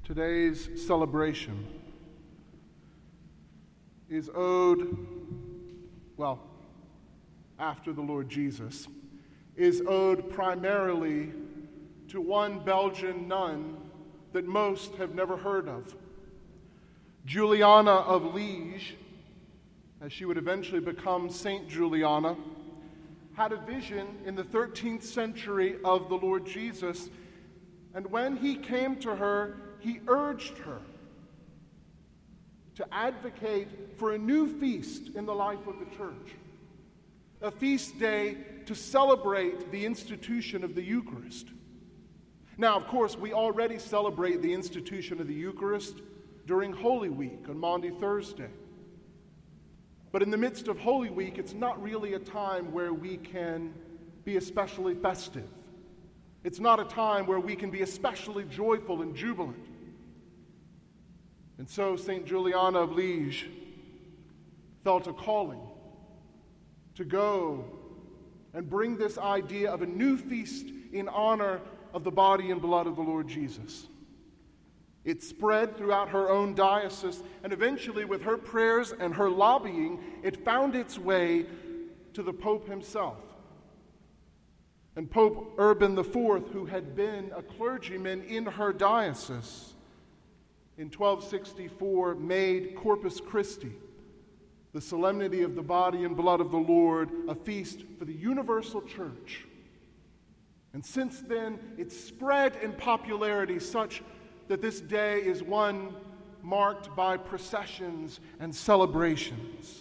Today's celebration is owed, after the Lord Jesus, is owed primarily to one Belgian nun that most have never heard of. Juliana of Liege, as she would eventually become Saint Juliana, had a vision in the 13th century of the Lord Jesus, and when he came to her, he urged her to advocate for a new feast in the life of the church, a feast day to celebrate the institution of the Eucharist. Now, of course, we already celebrate the institution of the Eucharist during Holy Week on Maundy Thursday. But in the midst of Holy Week, it's not really a time where we can be especially festive. It's not a time where we can be especially joyful and jubilant. And so St. Juliana of Liege felt a calling to go and bring this idea of a new feast in honor of the body and blood of the Lord Jesus. It spread throughout her own diocese, and eventually, with her prayers and her lobbying, it found its way to the Pope himself. And Pope Urban IV, who had been a clergyman in her diocese, in 1264 made Corpus Christi, the solemnity of the body and blood of the Lord, a feast for the universal church. And since then, it's spread in popularity such that this day is one marked by processions and celebrations.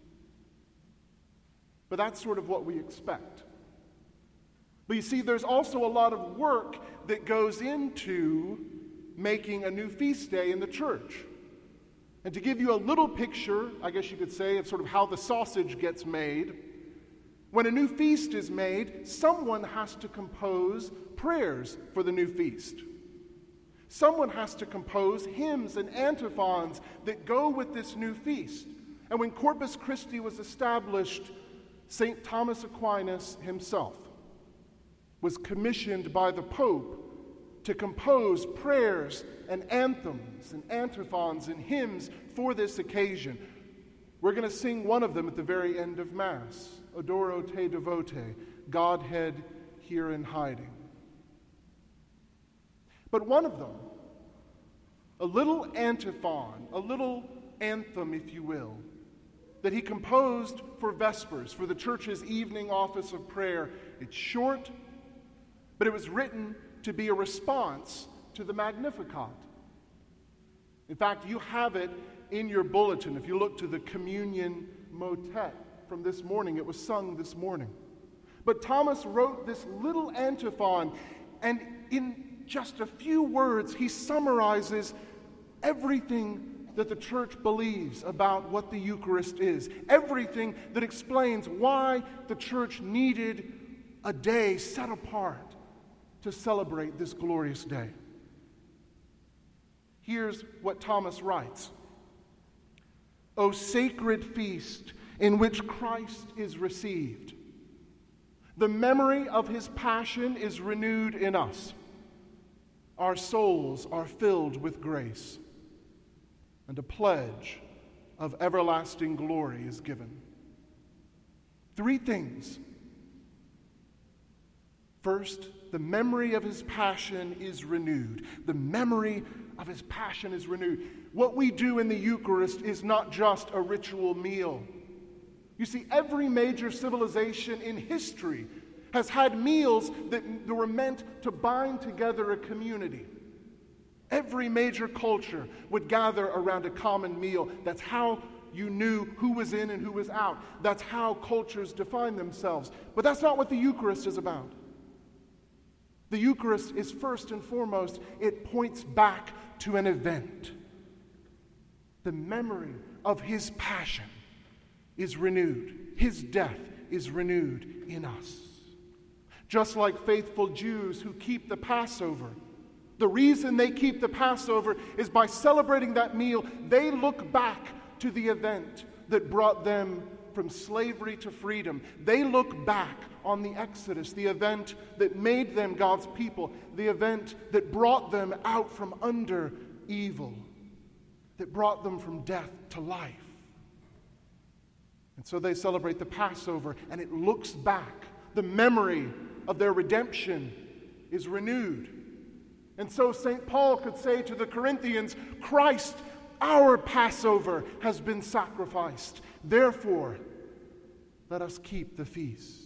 But that's sort of what we expect. But you see, there's also a lot of work that goes into making a new feast day in the church. And to give you a little picture, I guess you could say, of sort of how the sausage gets made, when a new feast is made, someone has to compose prayers for the new feast. Someone has to compose hymns and antiphons that go with this new feast. And when Corpus Christi was established, St. Thomas Aquinas himself was commissioned by the Pope to compose prayers and anthems and antiphons and hymns for this occasion. We're going to sing one of them at the very end of Mass, Adoro te devote, Godhead here in hiding. But one of them, a little antiphon, a little anthem, if you will, that he composed for Vespers, for the church's evening office of prayer. It's short, but it was written to be a response to the Magnificat. In fact, you have it in your bulletin. If you look to the communion motet from this morning, it was sung this morning. But Thomas wrote this little antiphon, and in just a few words, he summarizes everything that the church believes about what the Eucharist is, everything that explains why the church needed a day set apart to celebrate this glorious day. Here's what Thomas writes. O sacred feast in which Christ is received, the memory of his passion is renewed in us. Our souls are filled with grace, and a pledge of everlasting glory is given. Three things. First, the memory of his passion is renewed. The memory of his passion is renewed. What we do in the Eucharist is not just a ritual meal. You see, every major civilization in history has had meals that were meant to bind together a community. Every major culture would gather around a common meal. That's how you knew who was in and who was out. That's how cultures define themselves. But that's not what the Eucharist is about. The Eucharist is first and foremost, it points back to an event. The memory of his passion is renewed. His death is renewed in us. Just like faithful Jews who keep the Passover, the reason they keep the Passover is by celebrating that meal, they look back to the event that brought them from slavery to freedom. They look back on the Exodus, the event that made them God's people, the event that brought them out from under evil that brought them from death to life. And so they celebrate the Passover, and it looks back. The memory of their redemption is renewed. And so St. Paul could say to the Corinthians, Christ, our Passover, has been sacrificed. Therefore, let us keep the feast.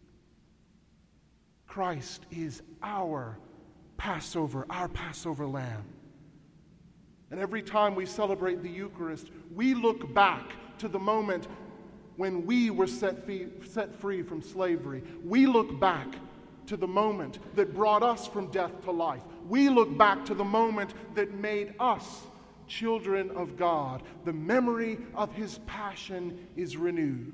Christ is our Passover lamb. And every time we celebrate the Eucharist, we look back to the moment when we were set free from slavery. We look back to the moment that brought us from death to life. We look back to the moment that made us children of God. The memory of his passion is renewed.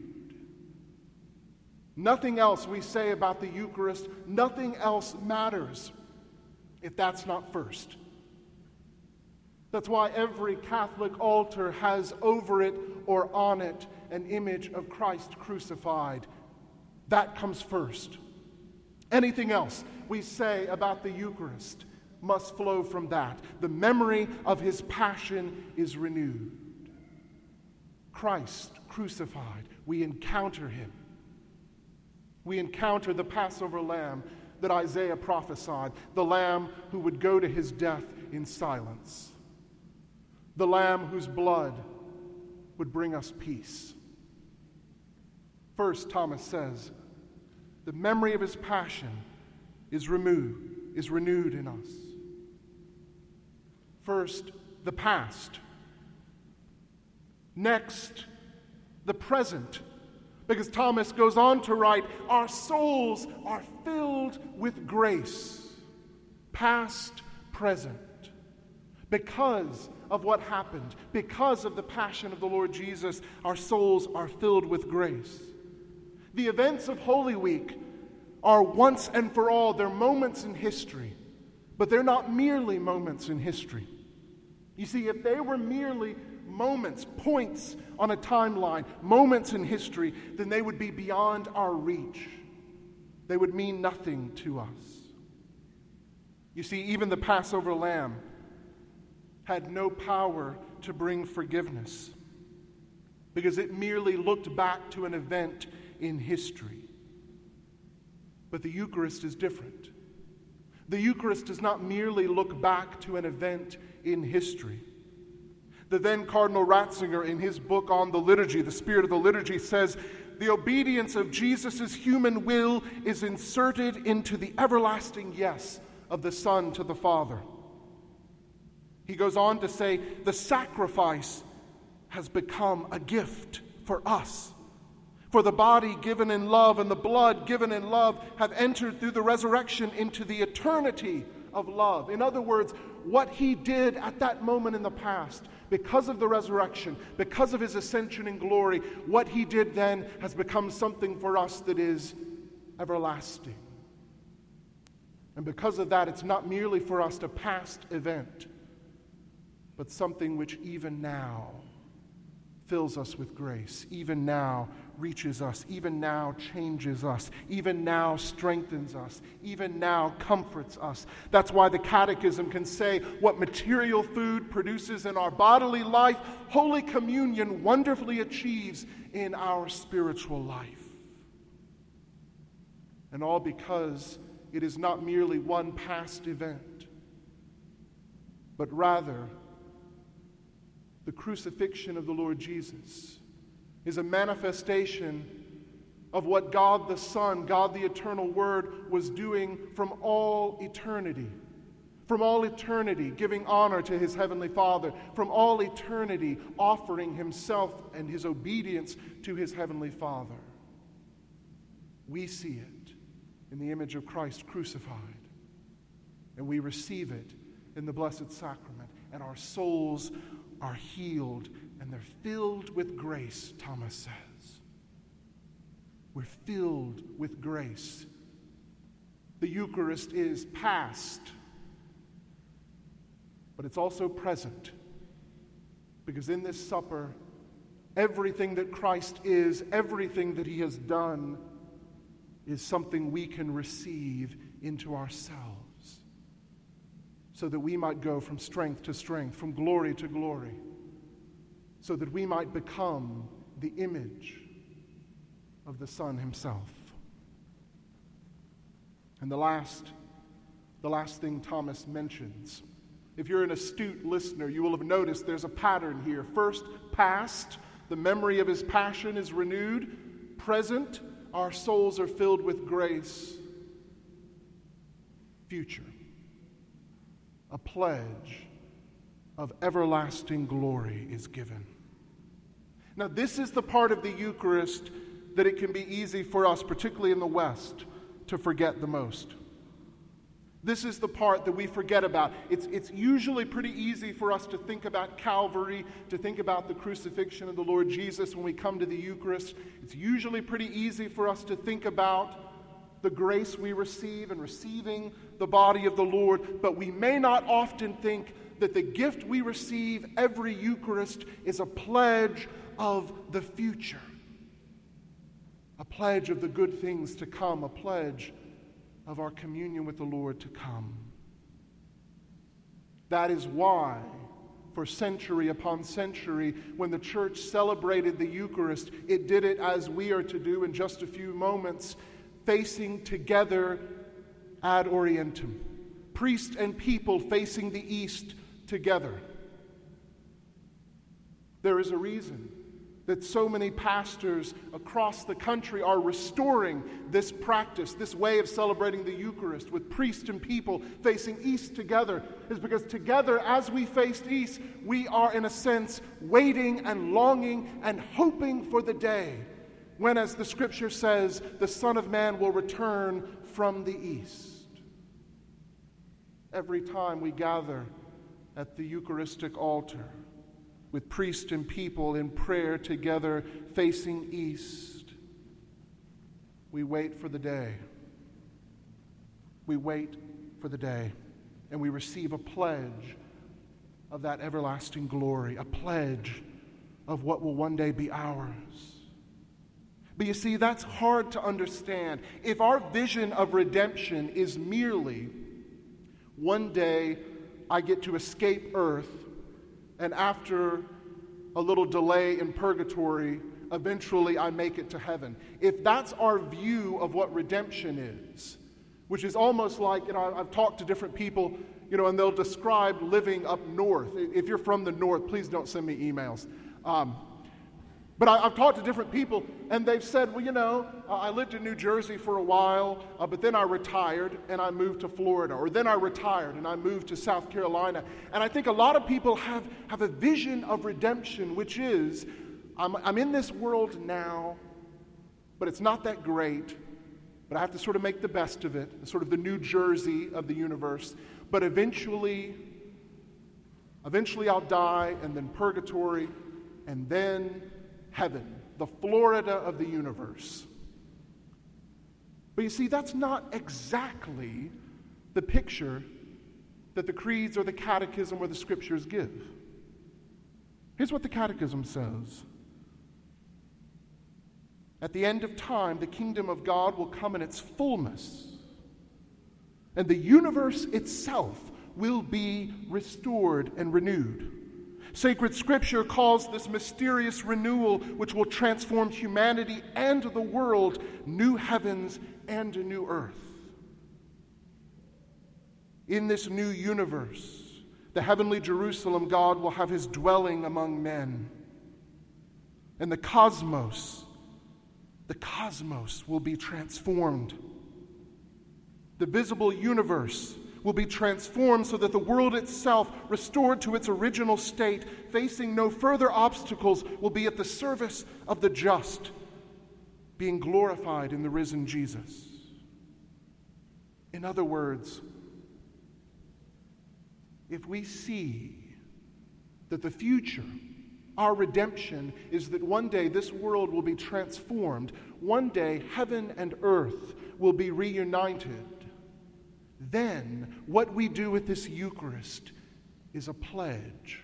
Nothing else we say about the Eucharist, nothing else matters if that's not first. That's why every Catholic altar has over it or on it an image of Christ crucified. That comes first. Anything else we say about the Eucharist must flow from that. The memory of his passion is renewed. Christ crucified, we encounter him. We encounter the Passover lamb that Isaiah prophesied, the lamb who would go to his death in silence, the lamb whose blood would bring us peace. First, Thomas says, the memory of his passion is renewed in us. First, the past. Next, the present. Because Thomas goes on to write, our souls are filled with grace, past, present. Because of what happened, because of the passion of the Lord Jesus, our souls are filled with grace. The events of Holy Week are once and for all, they're moments in history, but they're not merely moments in history. You see, if they were merely moments, points on a timeline, moments in history, then they would be beyond our reach. They would mean nothing to us. You see, even the Passover lamb had no power to bring forgiveness because it merely looked back to an event in history. But the Eucharist is different. The Eucharist does not merely look back to an event in history. The then Cardinal Ratzinger, in his book on the liturgy, The Spirit of the Liturgy, says, the obedience of Jesus' human will is inserted into the everlasting yes of the Son to the Father. He goes on to say, the sacrifice has become a gift for us. For the body given in love and the blood given in love have entered through the resurrection into the eternity of love. In other words, what he did at that moment in the past, because of the resurrection, because of his ascension in glory, what he did then has become something for us that is everlasting. And because of that, it's not merely for us a past event, but something which even now fills us with grace, even now reaches us, even now changes us, even now strengthens us, even now comforts us. That's why the Catechism can say what material food produces in our bodily life, Holy Communion wonderfully achieves in our spiritual life. And all because it is not merely one past event, but rather the crucifixion of the Lord Jesus is a manifestation of what God the Son, God the eternal Word, was doing from all eternity. From all eternity, giving honor to his heavenly Father. From all eternity, offering himself and his obedience to his heavenly Father. We see it in the image of Christ crucified. And we receive it in the Blessed Sacrament. And our souls are healed, and they're filled with grace, Thomas says. We're filled with grace. The Eucharist is past, but it's also present. Because in this supper, everything that Christ is, everything that he has done, is something we can receive into ourselves. so that we might go from strength to strength, from glory to glory, so that we might become the image of the Son himself. And the last thing Thomas mentions, if you're an astute listener, you will have noticed there's a pattern here. First, past, the memory of his passion is renewed. Present, our souls are filled with grace. Future, a pledge of everlasting glory is given. Now, this is the part of the Eucharist that it can be easy for us, particularly in the West, to forget the most. This is the part that we forget about. It's usually pretty easy for us to think about Calvary, to think about the crucifixion of the Lord Jesus when we come to the Eucharist. It's usually pretty easy for us to think about the grace we receive in receiving the body of the Lord, but we may not often think that the gift we receive every Eucharist is a pledge of the future, a pledge of the good things to come, a pledge of our communion with the Lord to come. That is why, for century upon century, when the church celebrated the Eucharist, it did it as we are to do in just a few moments, facing together ad orientem, priest and people facing the east together. There is a reason that so many pastors across the country are restoring this practice, this way of celebrating the Eucharist with priest and people facing east together, is because together, as we face east, we are in a sense waiting and longing and hoping for the day when, as the scripture says, the Son of Man will return from the east. Every time we gather at the Eucharistic altar, with priest and people in prayer together facing east, we wait for the day. We wait for the day, and we receive a pledge of that everlasting glory, a pledge of what will one day be ours. But you see, that's hard to understand. If our vision of redemption is merely, one day I get to escape earth, and after a little delay in purgatory, eventually I make it to heaven. If that's our view of what redemption is, which is almost like, I've talked to different people, and they'll describe living up north. If you're from the north, please don't send me emails. But I've talked to different people, and they've said, I lived in New Jersey for a while, but then I retired and I moved to Florida, or then I retired and I moved to South Carolina. And I think a lot of people have a vision of redemption, which is, I'm in this world now, but it's not that great, but I have to sort of make the best of it. It's sort of the New Jersey of the universe. But eventually I'll die, and then purgatory, and then heaven, the Florida of the universe. But you see, that's not exactly the picture that the creeds or the catechism or the scriptures give. Here's what the catechism says. At the end of time, the kingdom of God will come in its fullness, and the universe itself will be restored and renewed. Sacred Scripture calls this mysterious renewal, which will transform humanity and the world, new heavens and a new earth. In this new universe, the heavenly Jerusalem, God will have his dwelling among men. And the cosmos will be transformed. The visible universe will be transformed so that the world itself, restored to its original state, facing no further obstacles, will be at the service of the just, being glorified in the risen Jesus. In other words, if we see that the future, our redemption, is that one day this world will be transformed, one day heaven and earth will be reunited, then what we do with this Eucharist is a pledge.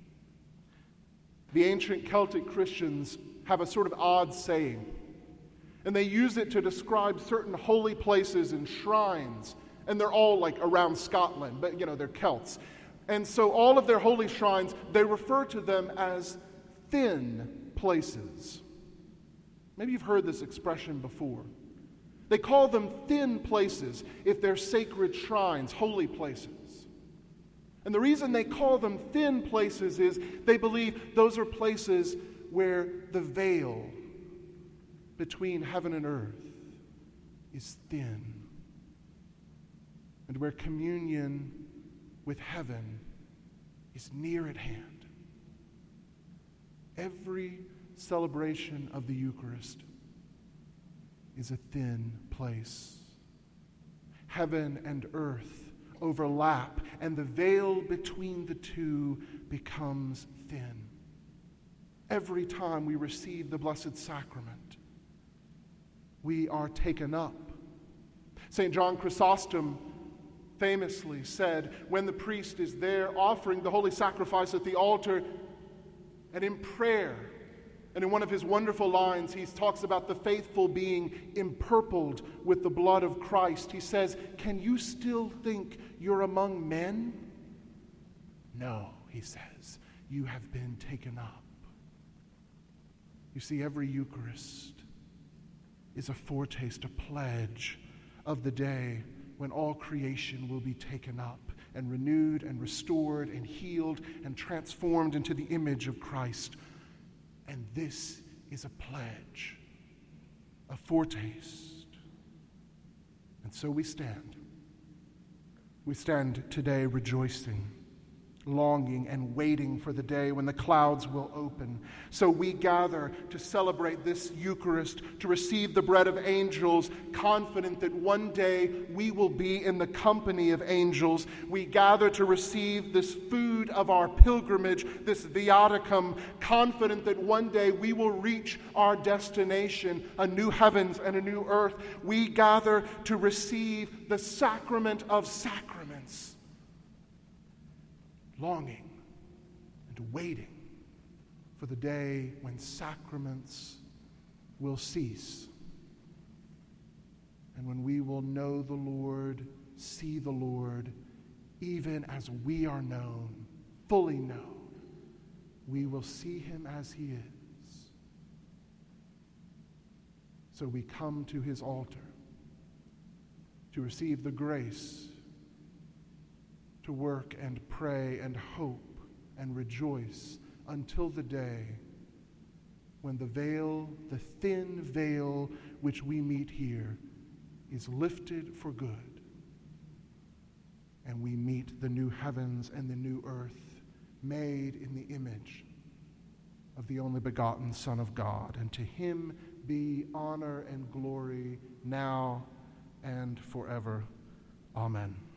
The ancient Celtic Christians have a sort of odd saying, and they use it to describe certain holy places and shrines And they're all like around Scotland, but they're Celts. And so all of their holy shrines, they refer to them as thin places. Maybe you've heard this expression before. They call them thin places if they're sacred shrines, holy places. And the reason they call them thin places is they believe those are places where the veil between heaven and earth is thin, and where communion with heaven is near at hand. Every celebration of the Eucharist is a thin place. Heaven and earth overlap, and the veil between the two becomes thin. Every time we receive the Blessed Sacrament, we are taken up. St. John Chrysostom famously said, when the priest is there offering the holy sacrifice at the altar and in prayer, and in one of his wonderful lines, he talks about the faithful being empurpled with the blood of Christ. He says, "Can you still think you're among men? No," he says, "you have been taken up." You see, every Eucharist is a foretaste, a pledge of the day when all creation will be taken up and renewed and restored and healed and transformed into the image of Christ. And this is a pledge, a foretaste. And so we stand. We stand today rejoicing, longing and waiting for the day when the clouds will open. So we gather to celebrate this Eucharist, to receive the bread of angels, confident that one day we will be in the company of angels. We gather to receive this food of our pilgrimage, this viaticum, confident that one day we will reach our destination, a new heavens and a new earth. We gather to receive the sacrament of sacraments, longing and waiting for the day when sacraments will cease and when we will know the Lord, see the Lord, even as we are known, fully known. We will see him as he is. So we come to his altar to receive the grace to work and pray and hope and rejoice until the day when the veil, the thin veil which we meet here, is lifted for good, and we meet the new heavens and the new earth made in the image of the only begotten Son of God. And to him be honor and glory now and forever. Amen.